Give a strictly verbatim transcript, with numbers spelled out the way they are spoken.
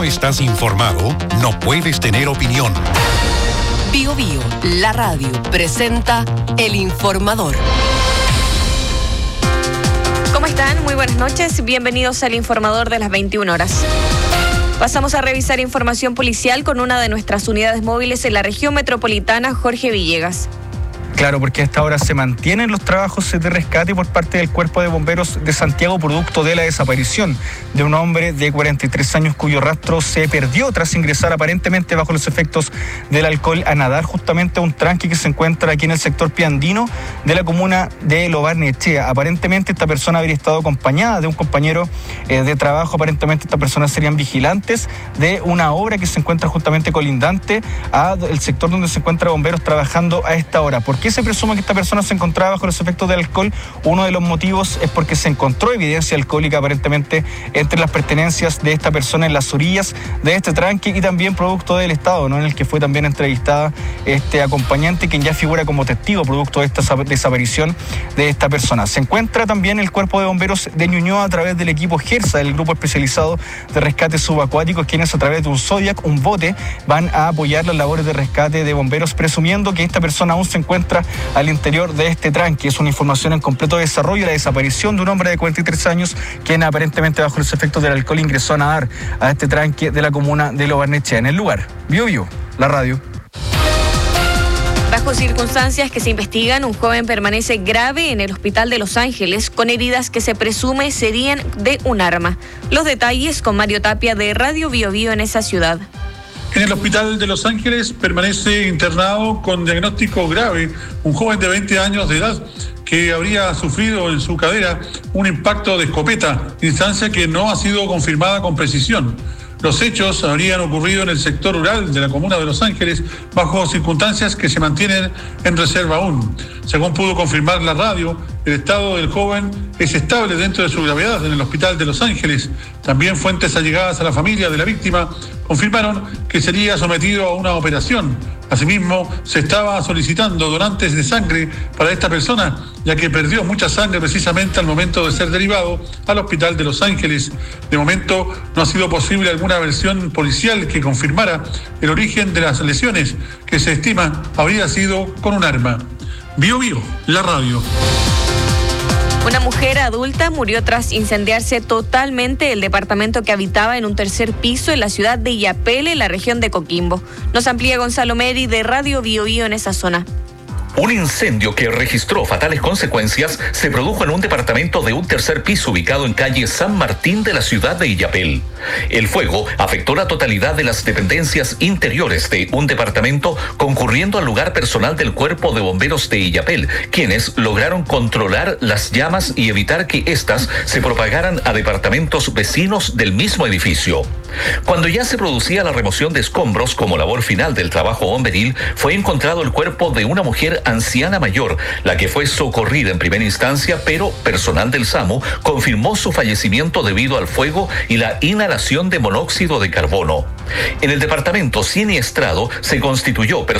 no estás informado, no puedes tener opinión. Bio Bio, la radio, presenta El Informador. ¿Cómo están? Muy buenas noches. Bienvenidos al Informador de las veintiuna horas. Pasamos a revisar información policial con una de nuestras unidades móviles en la región metropolitana, Jorge Villegas. Claro, porque a esta hora se mantienen los trabajos de rescate por parte del Cuerpo de Bomberos de Santiago, producto de la desaparición de un hombre de cuarenta y tres años cuyo rastro se perdió tras ingresar aparentemente bajo los efectos del alcohol a nadar justamente a un tranque que se encuentra aquí en el sector piandino de la comuna de Lo Barnechea. Aparentemente esta persona habría estado acompañada de un compañero eh, de trabajo. Aparentemente estas personas serían vigilantes de una obra que se encuentra justamente colindante al sector donde se encuentra bomberos trabajando a esta hora. ¿Por qué se presume que esta persona se encontraba bajo los efectos del alcohol? Uno de los motivos es porque se encontró evidencia alcohólica aparentemente entre las pertenencias de esta persona en las orillas de este tranque y también producto del estado, ¿no?, en el que fue también entrevistada este acompañante, quien ya figura como testigo producto de esta desaparición de esta persona. Se encuentra también el Cuerpo de Bomberos de Ñuñoa a través del equipo GERSA, del Grupo Especializado de Rescate Subacuáticos, quienes a través de un Zodiac, un bote, van a apoyar las labores de rescate de bomberos, presumiendo que esta persona aún se encuentra al interior de este tranque. Es una información en completo desarrollo, la desaparición de un hombre de cuarenta y tres años, quien aparentemente bajo los efectos del alcohol ingresó a nadar a este tranque de la comuna de Lo Barnechea. En el lugar, Bio Bio, la radio. Bajo circunstancias que se investigan, un joven permanece grave en el hospital de Los Ángeles con heridas que se presume serían de un arma. Los detalles con Mario Tapia de Radio Bio Bio en esa ciudad. En el hospital de Los Ángeles permanece internado con diagnóstico grave un joven de veinte años de edad que habría sufrido en su cadera un impacto de escopeta, instancia que no ha sido confirmada con precisión. Los hechos habrían ocurrido en el sector rural de la comuna de Los Ángeles bajo circunstancias que se mantienen en reserva aún. Según pudo confirmar la radio, el estado del joven es estable dentro de su gravedad en el hospital de Los Ángeles. También fuentes allegadas a la familia de la víctima confirmaron que sería sometido a una operación. Asimismo, se estaba solicitando donantes de sangre para esta persona, ya que perdió mucha sangre precisamente al momento de ser derivado al hospital de Los Ángeles. De momento, no ha sido posible alguna versión policial que confirmara el origen de las lesiones, que se estima habría sido con un arma. Bio Bio, la radio. Una mujer adulta murió tras incendiarse totalmente el departamento que habitaba en un tercer piso en la ciudad de Illapel, en la región de Coquimbo. Nos amplía Gonzalo Meri de Radio Bio Bio en esa zona. Un incendio que registró fatales consecuencias se produjo en un departamento de un tercer piso ubicado en calle San Martín de la ciudad de Illapel. El fuego afectó la totalidad de las dependencias interiores de un departamento, concurriendo al lugar personal del Cuerpo de Bomberos de Illapel, quienes lograron controlar las llamas y evitar que éstas se propagaran a departamentos vecinos del mismo edificio. Cuando ya se producía la remoción de escombros como labor final del trabajo bomberil, fue encontrado el cuerpo de una mujer anciana mayor, la que fue socorrida en primera instancia, pero personal del SAMU confirmó su fallecimiento debido al fuego y la inhalación de monóxido de carbono. En el departamento siniestrado se constituyó personal